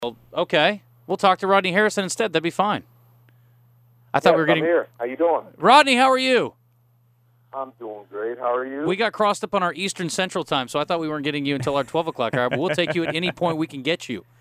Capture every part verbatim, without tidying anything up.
Well, okay. We'll talk to Rodney Harrison instead. That'd be fine. I thought yes, we were getting. I'm here. How you doing? Rodney, how are you? I'm doing great. How are you? We got crossed up on our Eastern Central Time, so I thought we weren't getting you until our twelve o'clock hour, but we'll take you at any point we can get you.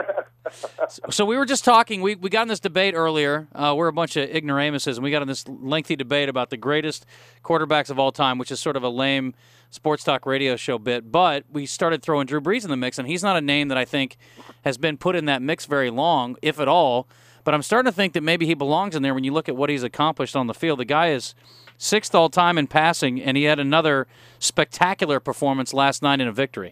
So we were just talking. We we got in this debate earlier. Uh, we're a bunch of ignoramuses, and we got in this lengthy debate about the greatest quarterbacks of all time, which is sort of a lame sports talk radio show bit. But we started throwing Drew Brees in the mix, and he's not a name that I think has been put in that mix very long, if at all. But I'm starting to think that maybe he belongs in there when you look at what he's accomplished on the field. The guy is sixth all-time in passing, and he had another spectacular performance last night in a victory.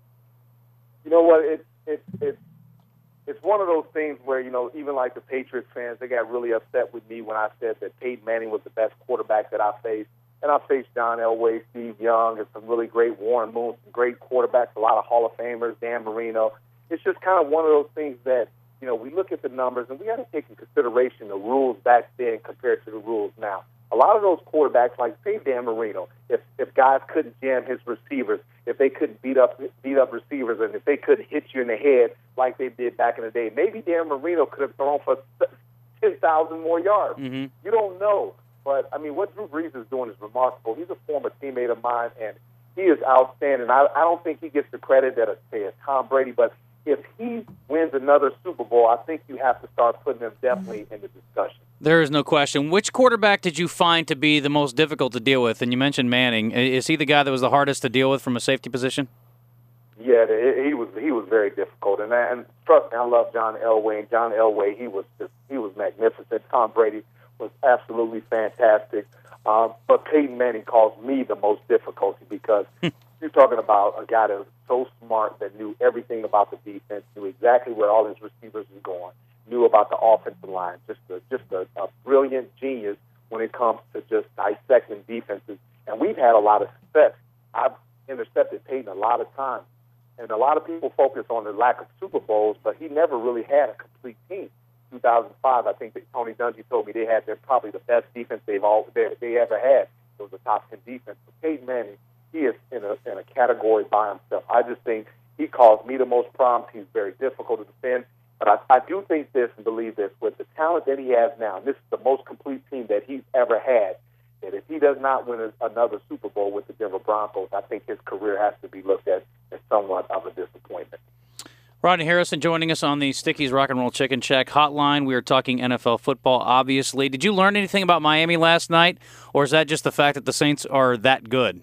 You know what? It, it, it, it's one of those things where, you know, even like the Patriots fans, they got really upset with me when I said that Peyton Manning was the best quarterback that I faced. And I faced John Elway, Steve Young, and some really great Warren Moon, some great quarterbacks, a lot of Hall of Famers, Dan Marino. It's just kind of one of those things that, you know, we look at the numbers, and we got to take into consideration the rules back then compared to the rules now. A lot of those quarterbacks, like say Dan Marino, if if guys couldn't jam his receivers, if they couldn't beat up beat up receivers, and if they couldn't hit you in the head like they did back in the day, maybe Dan Marino could have thrown for ten thousand more yards. Mm-hmm. You don't know. But, I mean, what Drew Brees is doing is remarkable. He's a former teammate of mine, and he is outstanding. I, I don't think he gets the credit that, a, say, a Tom Brady, but if he wins another Super Bowl, I think you have to start putting him definitely in the discussion. There is no question. Which quarterback did you find to be the most difficult to deal with? And you mentioned Manning. Is he the guy that was the hardest to deal with from a safety position? Yeah, he was he was very difficult. And, and trust me, I love John Elway. And John Elway, he was just, he was magnificent. Tom Brady was absolutely fantastic. Um, but Peyton Manning caused me the most difficulty because you're talking about a guy that was so smart that knew everything about the defense, knew exactly where all his receivers were going, knew about the offensive line, just a, just a, a brilliant genius when it comes to just dissecting defenses. And we've had a lot of success. I've intercepted Peyton a lot of times. And a lot of people focus on the lack of Super Bowls, but he never really had a complete team. two thousand five, I think that Tony Dungy told me they had their probably the best defense they've all they, they ever had. It was a top ten defense. But Peyton Manning, he is in a in a category by himself. I just think he caused me the most problems. He's very difficult to defend. But I, I do think this and believe this, with the talent that he has now, and this is the most complete team that he's ever had, that if he does not win a, another Super Bowl with the Denver Broncos, I think his career has to be looked at as somewhat of a disappointment. Rodney Harrison joining us on the Stickies Rock and Roll Chicken Check hotline. We are talking N F L football, obviously. Did you learn anything about Miami last night, or is that just the fact that the Saints are that good?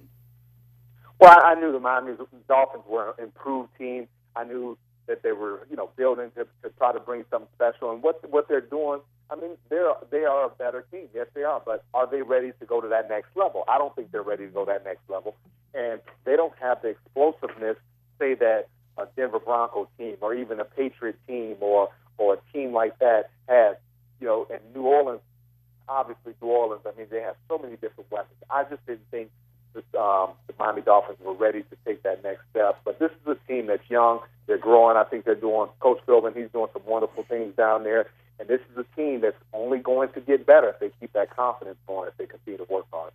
Well, I knew the Miami Dolphins were an improved team. I knew that they were, you know, building to, to try to bring something special. And what what they're doing, I mean, they're they are a better team. Yes, they are. But are they ready to go to that next level? I don't think they're ready to go to that next level. And they don't have the explosiveness, say, that a Denver Broncos team or even a Patriot team or or a team like that has. You know, and New Orleans, obviously New Orleans, I mean, they have so many different weapons. I just didn't think that, um, the Miami Dolphins were ready to take that next step. But this is a team that's young. They're growing. I think they're doing, Coach Philbin, he's doing some wonderful things down there. And this is a team that's only going to get better if they keep that confidence going, if they continue to work hard.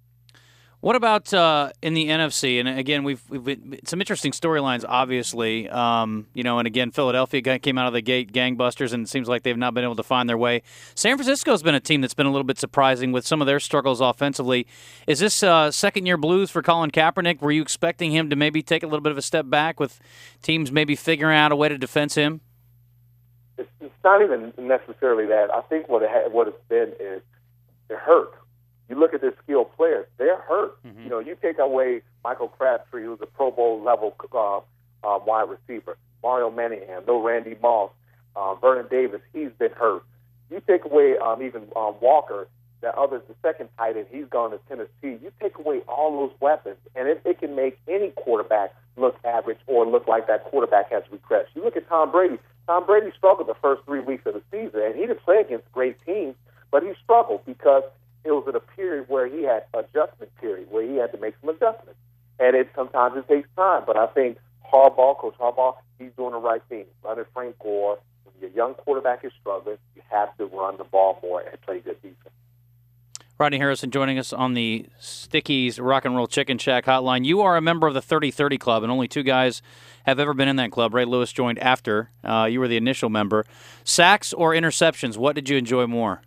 What about uh, in the N F C? And again, we've, we've some interesting storylines, obviously. Um, you know, and again, Philadelphia came out of the gate gangbusters, and it seems like they've not been able to find their way. San Francisco's been a team that's been a little bit surprising with some of their struggles offensively. Is this uh, second-year blues for Colin Kaepernick? Were you expecting him to maybe take a little bit of a step back with teams maybe figuring out a way to defense him? It's, it's not even necessarily that. I think what it ha- what it's been is they're hurt. You look at their skilled players; they're hurt. Mm-hmm. You know, you take away Michael Crabtree, who's a Pro Bowl level uh, uh, wide receiver, Mario Manningham, no Randy Moss, uh, Vernon Davis. He's been hurt. You take away um, even um, Walker, the other, the second tight end. He's gone to Tennessee. You take away all those weapons, and it, it can make any quarterback look average or look like that quarterback has regressed. You look at Tom Brady. Tom Brady struggled the first three weeks of the season, and he didn't play against great teams, but he struggled because it was in a period where he had adjustment period, where he had to make some adjustments. And it sometimes it takes time. But I think Harbaugh, Coach Harbaugh, he's doing the right thing. Running Frank Gore, when your young quarterback is struggling, you have to run the ball more and play good defense. Rodney Harrison joining us on the Stickies Rock and Roll Chicken Shack hotline. You are a member of the thirty thirty Club, and only two guys have ever been in that club. Ray Lewis joined after. Uh, you were the initial member. Sacks or interceptions, what did you enjoy more?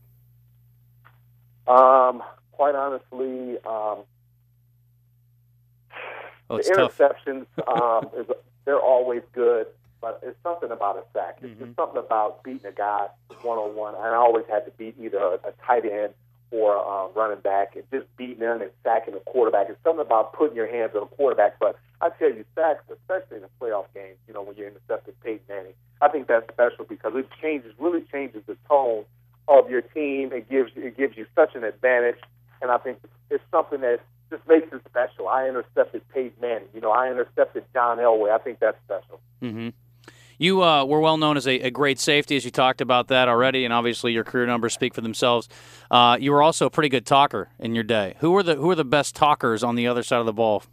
Um, quite honestly, um, oh, the tough. interceptions, um, is, they're always good, but it's something about a sack. It's Mm-hmm. just something about beating a guy one-on-one. And I always had to beat either a, a tight end or a um, running back, and just beating them and sacking the quarterback. It's something about putting your hands on a quarterback. But I tell you, sacks, especially in a playoff game, you know, when you're intercepting Peyton Manning, I think that's special because it changes, really changes the tone of your team. It gives it gives you such an advantage, and I think it's something that just makes it special. I intercepted Peyton Manning. You know, I intercepted John Elway. I think that's special. Mm-hmm. You uh, were well known as a, a great safety, as you talked about that already, and obviously your career numbers speak for themselves. Uh, you were also a pretty good talker in your day. Who were the who were the best talkers on the other side of the ball?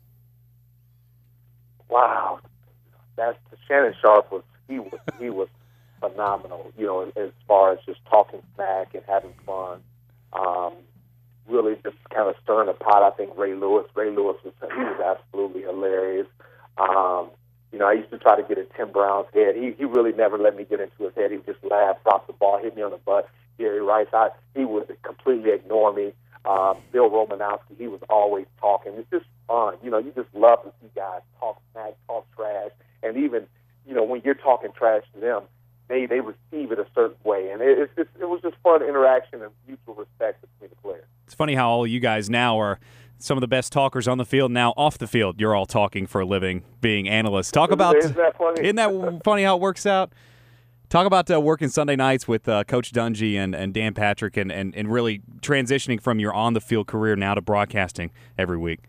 Wow, that's Shannon Sharpe was he was he was phenomenal. You know, as far as just talking smack and having fun. Um, really, just kind of stirring the pot. I think Ray Lewis. Ray Lewis was he was absolutely hilarious. Um, You know, I used to try to get at Tim Brown's head. He he really never let me get into his head. He would just laugh, drop the ball, hit me on the butt. Jerry Rice, I, he would completely ignore me. Um, Bill Romanowski, he was always talking. It's just fun. You know, you just love to see guys talk smack, talk trash. And even, you know, when you're talking trash to them, they, they receive it a certain way. And it, it's just, it was just fun interaction and mutual respect between the players. It's funny how all you guys now are some of the best talkers on the field. Now off the field, you're all talking for a living, being analysts. Talk about Isn't that funny? Isn't that funny how it works out? Talk about uh, working Sunday nights with uh, Coach Dungy and, and Dan Patrick, and, and, and really transitioning from your on the field career now to broadcasting every week.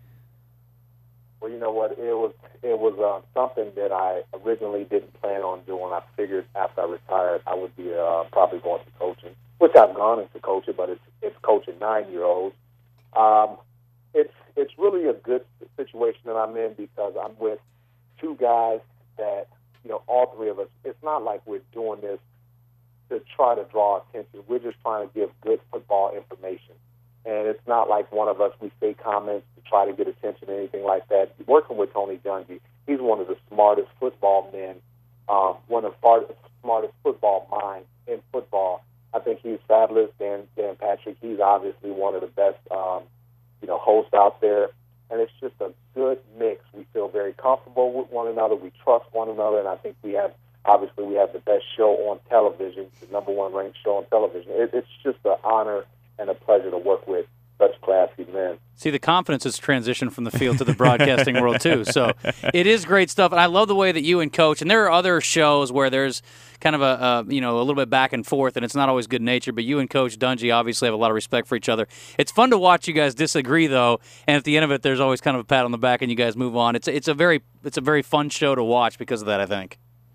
Well, you know what? It was it was uh, something that I originally didn't plan on doing. I figured after I retired, I would be uh, probably going to coaching, which I've gone into coaching, but it's it's coaching nine year olds. Um, It's it's really a good situation that I'm in because I'm with two guys that, you know, all three of us, it's not like we're doing this to try to draw attention. We're just trying to give good football information. And it's not like one of us, we say comments to try to get attention or anything like that. Working with Tony Dungy, he's one of the smartest football men, um, one of the smartest football minds in football. I think he's fabulous. Dan, Dan Patrick, he's obviously one of the best um you know, hosts out there, and it's just a good mix. We feel very comfortable with one another. We trust one another, and I think we have, obviously, we have the best show on television, the number one ranked show on television. It, it's just an honor and a pleasure to work with such classy men. See, the confidence has transitioned from the field to the broadcasting world, too. So it is great stuff. And I love the way that you and Coach, and there are other shows where there's kind of a, a you know, a little bit back and forth, and it's not always good natured, but you and Coach Dungy obviously have a lot of respect for each other. It's fun to watch you guys disagree, though, and at the end of it, there's always kind of a pat on the back, and you guys move on. It's it's a very it's a very fun show to watch because of that, I think.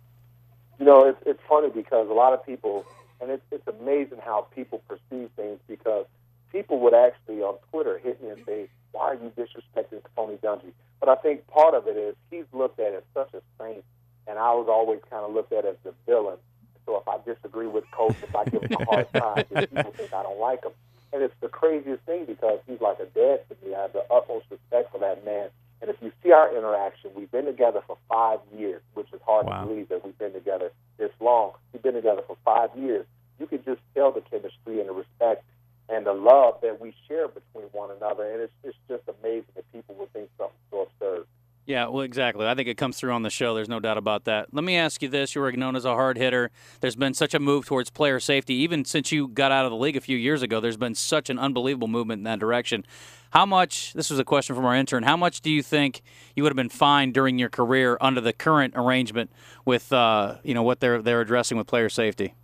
You know, it's, it's funny because a lot of people, and it's, it's amazing how people perceive things because people would actually on Twitter hit me and say, why are you disrespecting Tony Dungy? But I think part of it is he's looked at as such a saint, and I was always kind of looked at as the villain. So if I disagree with Coach, if I give him a hard time, then people think I don't like him. And it's the craziest thing because he's like a dad to me. I have the utmost respect for that man. And if you see our interaction, we've been together for five years, which is hard Wow. to believe that we've been together this long. We've been together for five years. You can just tell the chemistry and the respect and the love that we share between one another. And it's, it's just amazing that people would think something so absurd. Yeah, well, exactly. I think it comes through on the show. There's no doubt about that. Let me ask you this. You were known as a hard hitter. There's been such a move towards player safety. Even since you got out of the league a few years ago, there's been such an unbelievable movement in that direction. How much, this was a question from our intern, how much do you think you would have been fined during your career under the current arrangement with, uh, you know, what they're they're addressing with player safety?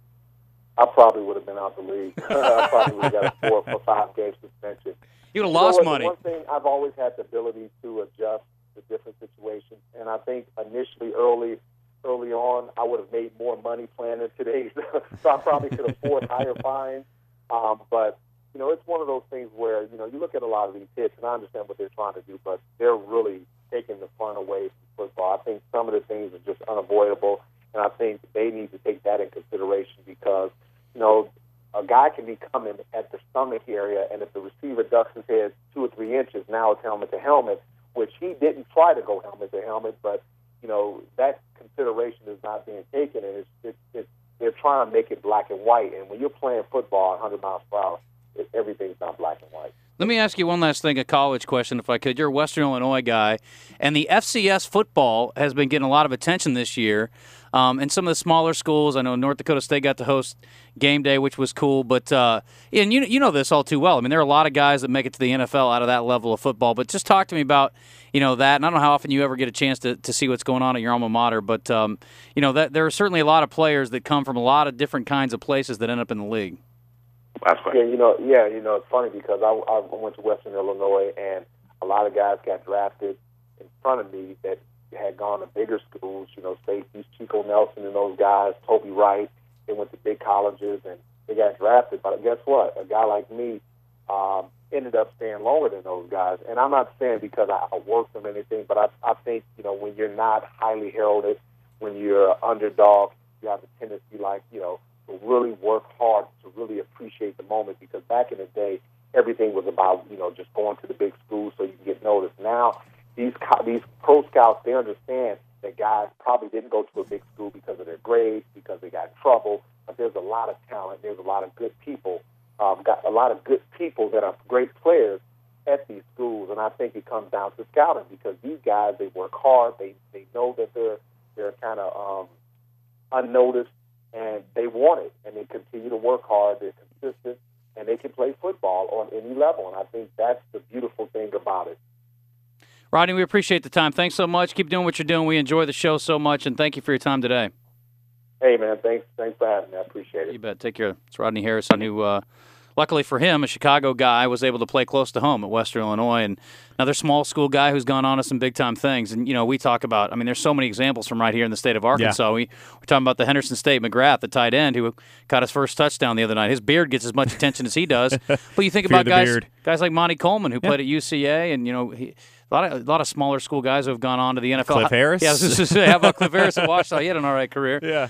I probably would have been out the league. I probably would have got a four or five game suspension. You would have You know lost what? money. The one thing, I've always had the ability to adjust to different situations, and I think initially, early, early on, I would have made more money playing in today's. So I probably could afford higher fines. Um, but you know, it's one of those things where you know you look at a lot of these hits, and I understand what they're trying to do, but they're really taking the fun away from football. I think some of the things are just unavoidable, and I think they need to take that in consideration because you know a guy can be coming at the stomach area, and if the receiver ducks his head two or three inches, now it's helmet to helmet, which he didn't try to go helmet to helmet, but, you know, that consideration is not being taken, and it's, it's, it's, they're trying to make it black and white. And when you're playing football at one hundred miles per hour, it, everything's not black and white. Let me ask you one last thing, a college question, if I could. You're a Western Illinois guy, and the F C S football has been getting a lot of attention this year. Um, and some of the smaller schools, I know North Dakota State got to host game day, which was cool. But uh, and you you know this all too well. I mean, there are a lot of guys that make it to the N F L out of that level of football. But just talk to me about you know that. And I don't know how often you ever get a chance to, to see what's going on at your alma mater. But um, you know that there are certainly a lot of players that come from a lot of different kinds of places that end up in the league. Last question. Yeah, you know, yeah, you know, it's funny because I, I went to Western Illinois, and a lot of guys got drafted in front of me that had gone to bigger schools. You know, safeties, Chico Nelson and those guys, Toby Wright. They went to big colleges and they got drafted. But guess what? A guy like me um, ended up staying longer than those guys. And I'm not saying because I, I worked them or anything, but I, I think you know when you're not highly heralded, when you're an underdog, you have a tendency like you know. to really work hard to really appreciate the moment, because back in the day, everything was about, you know, just going to the big schools so you can get noticed. Now, these these pro scouts, they understand that guys probably didn't go to a big school because of their grades, because they got in trouble, but there's a lot of talent, there's a lot of good people, um, got a lot of good people that are great players at these schools, and I think it comes down to scouting, because these guys, they work hard, they, they know that they're, they're kind of um, unnoticed, and they want it, and they continue to work hard. They're consistent, and they can play football on any level, and I think that's the beautiful thing about it. Rodney, we appreciate the time. Thanks so much. Keep doing what you're doing. We enjoy the show so much, and thank you for your time today. Hey, man, thanks thanks for having me. I appreciate it. You bet. Take care. It's Rodney Harrison, who, uh, luckily for him, a Chicago guy, was able to play close to home at Western Illinois, and another small school guy who's gone on to some big-time things. And, you know, we talk about, I mean, there's so many examples from right here in the state of Arkansas. Yeah. We, we're talking about the Henderson State McGrath, the tight end, who caught his first touchdown the other night. His beard gets as much attention as he does. But you think about guys beard. guys like Monty Coleman, who Yeah. played at U C A, and, you know, he, a lot of a lot of smaller school guys who have gone on to the N F L. Cliff Harris? Yeah, I was just to say, how about Cliff Harris at Washington? He had an all right career. Yeah.